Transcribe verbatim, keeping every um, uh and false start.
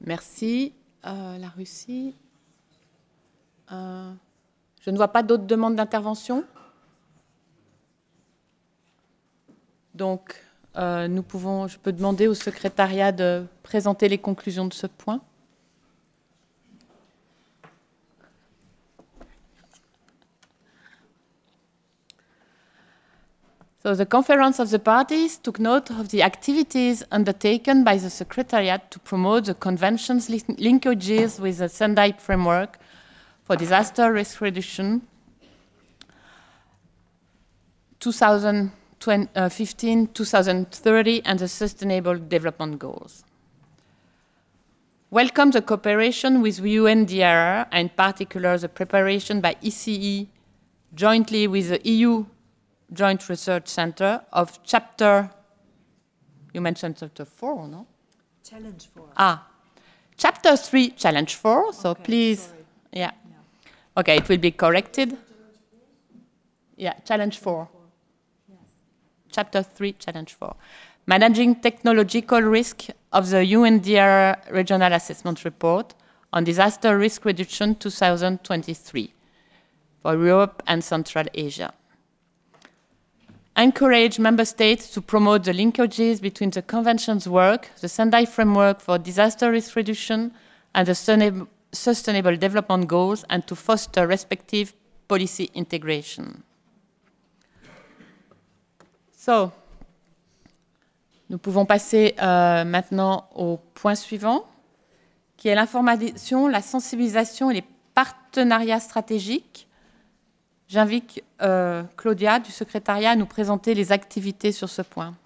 Merci. Euh, la Russie. Euh, je ne vois pas d'autres demandes d'intervention. Donc, euh, nous pouvons, je peux demander au secrétariat de présenter les conclusions de ce point. So the Conference of the Parties took note of the activities undertaken by the Secretariat to promote the Convention's linkages with the Sendai Framework for Disaster Risk Reduction twenty fifteen to twenty thirty and the Sustainable Development Goals. Welcome the cooperation with U N D R R, and in particular the preparation by E C E jointly with the E U Joint Research Center of chapter, you mentioned chapter four, no? Challenge four. Ah, chapter three, challenge four, so Okay, please, sorry. yeah. yeah. Okay, it will be corrected. Yeah, challenge four. Yes. Chapter three, challenge four. Managing technological risk of the U N D R R Regional Assessment Report on Disaster Risk Reduction twenty twenty-three for Europe and Central Asia. Encourage member states to promote the linkages between the Convention's work, the Sendai Framework for Disaster Risk Reduction, and the Sustainable Development Goals, and to foster respective policy integration. So, nous pouvons passer euh, maintenant au point suivant, qui est l'information, la sensibilisation et les partenariats stratégiques. J'invite euh, Claudia du secrétariat à nous présenter les activités sur ce point.